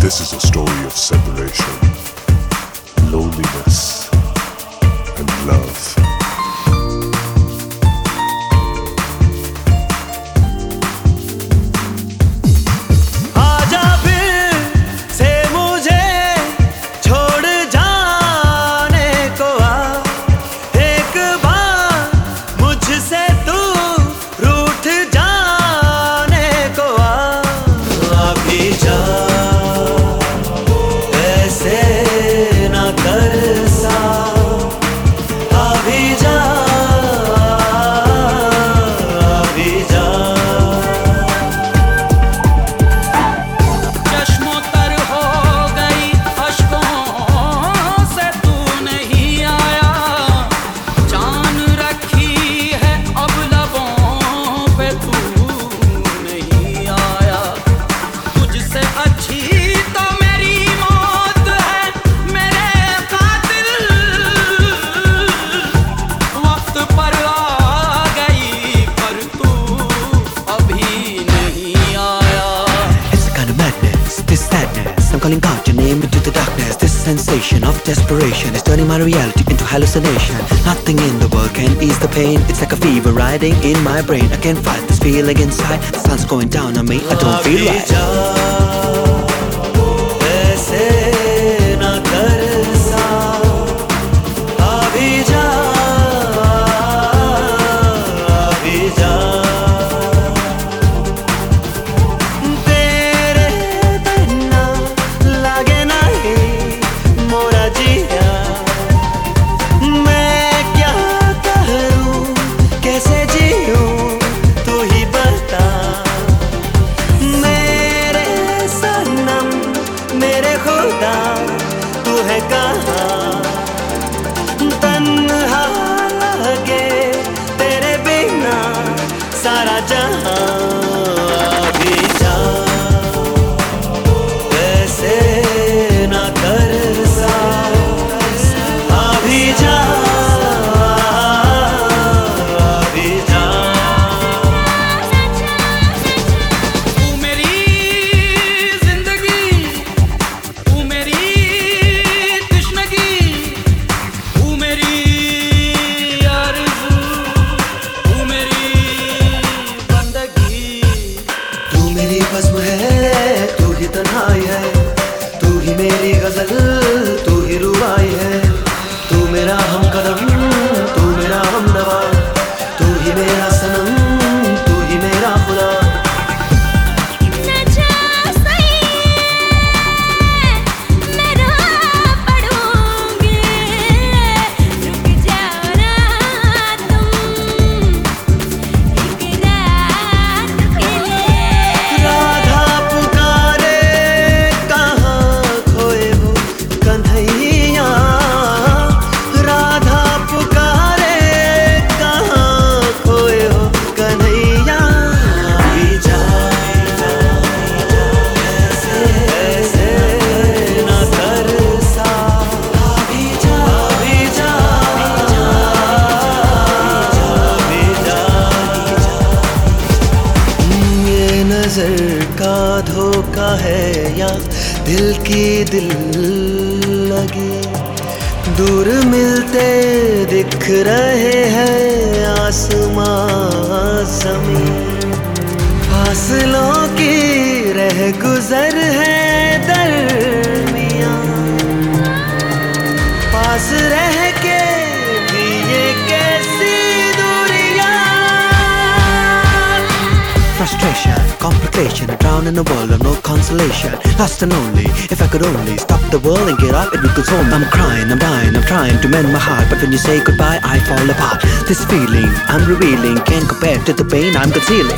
This is a story of separation, loneliness, and love. Calling out your name into the darkness. This sensation of desperation is turning my reality into hallucination. Nothing in the world can ease the pain. It's like a fever riding in my brain. I can't fight this feeling inside. The sun's going down on me, I don't feel right. सारा जहां अभी जा, वैसे ना कर सा, अभी जा, अभी जा। तू मेरी जिंदगी, तू मेरी तश्नगी, तू मेरी आरज़ू, तू मेरी मेरी बज़्म है, तू ही तन्हाई है, तू ही मेरी गजल, तू ही रुबाई है, तू मेरा हमकदम, तू मेरा हमनवा, तू ही मेरा सनम, तू ही मेरा खुदा। नजर का धोखा है या दिल की दिल लगी, दूर मिलते दिख रहे हैं आसमां ज़मीन, फासलों की रह गुजर है दरमियां, पास रह के भी ये कैसी दूरियां। Frustration, complication, I drown in a world of no consolation. Lost and lonely, if I could only stop the world and get up, it would console me. I'm crying, I'm dying, I'm trying to mend my heart, but when you say goodbye, I fall apart. This feeling I'm revealing can't compare to the pain I'm concealing.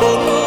oh, oh.